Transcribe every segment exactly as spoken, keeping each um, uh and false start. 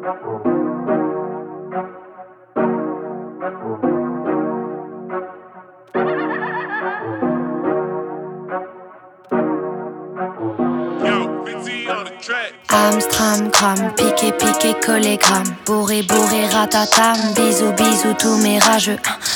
Amstram, gram, piqué, piqué, collé, gram. Bourré, bourré, ratatam. Bisous, bisous, tous mes rageux.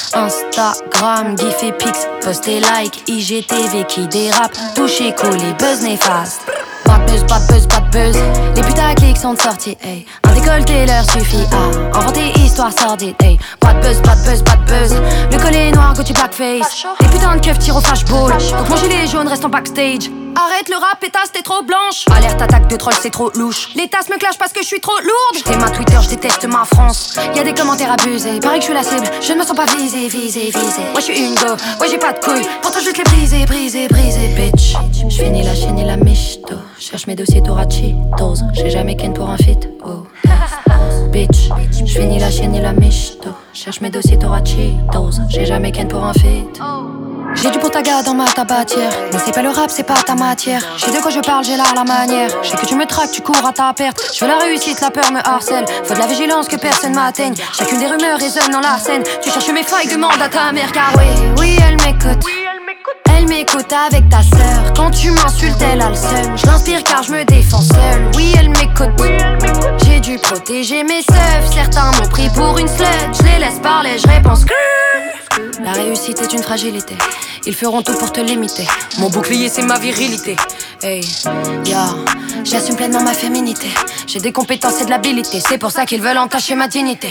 Instagram, gif et pix, post et like. I G T V qui dérape. Touché, collé, buzz néfaste. Pas de buzz, pas de buzz, pas de buzz. Les putaclics sont de sortie, hey. Un décolleté leur suffit à inventer histoire sordide, hey. Pas de buzz, pas de buzz, pas de buzz. Le collet noir, Gucci blackface. Les putains de keufs tirent au flashball. Donc mon gilet jaune reste en backstage. Arrête le rap, pétasse, t'es trop blanche. Alerte, attaque de troll, c'est trop louche. Les tasses me clashent parce que je suis trop lourde. J't'ai ma Twitter, j'déteste ma France. Y'a des commentaires abusés, pareil que je suis la cible. Je ne me sens pas visée, visée, visée. Moi je suis une go, ouais j'ai pas de couilles. Pourtant je vais te les briser, briser, briser, bitch. J'finis la chaîne et la michto. Cherche mes dossiers Torachitos. J'ai jamais ken pour un feat, oh. Bitch, j'finis la chaîne et la michto. Cherche mes dossiers Torachitos. J'ai jamais ken pour un feat. J'ai du potaga dans ma tabatière. Mais c'est pas le rap, c'est pas ta matière. J'ai de quoi je parle, j'ai là la manière. Je sais que tu me traques, tu cours à ta perte. Je veux la réussite, la peur me harcèle. Faut de la vigilance que personne m'atteigne. Chacune des rumeurs résonne dans la scène. Tu cherches mes failles, demande à ta mère. Car oui, oui elle m'écoute. Elle m'écoute avec ta sœur. Quand tu m'insultes, elle a le seum. Je l'inspire car je me défends seule. Oui elle m'écoute. J'ai dû protéger mes seufs. Certains m'ont pris pour une slut. Je les laisse parler, je réponds que la réussite est une fragilité. Ils feront tout pour te limiter. Mon bouclier c'est ma virilité. Hey, yeah, j'assume pleinement ma féminité. J'ai des compétences et de l'habilité. C'est pour ça qu'ils veulent entacher ma dignité.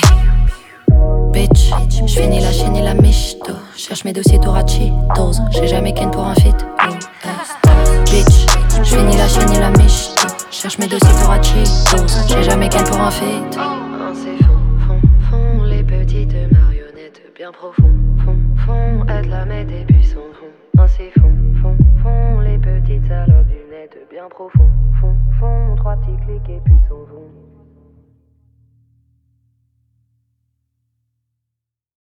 Bitch, j'finis la chaîne et la michto. Cherche mes dossiers Torachitos. J'ai jamais ken pour un feat, oh, hey. Bitch, j'finis la chaîne et la michto. Cherche mes dossiers Torachitos. J'ai jamais ken pour un feat. C'est fond, fond, fond, les petites marionnettes bien profond, fond, fond, aide la mettre et puis son fond. C'est fond, fond, fond, les petites salopes du net bien profond.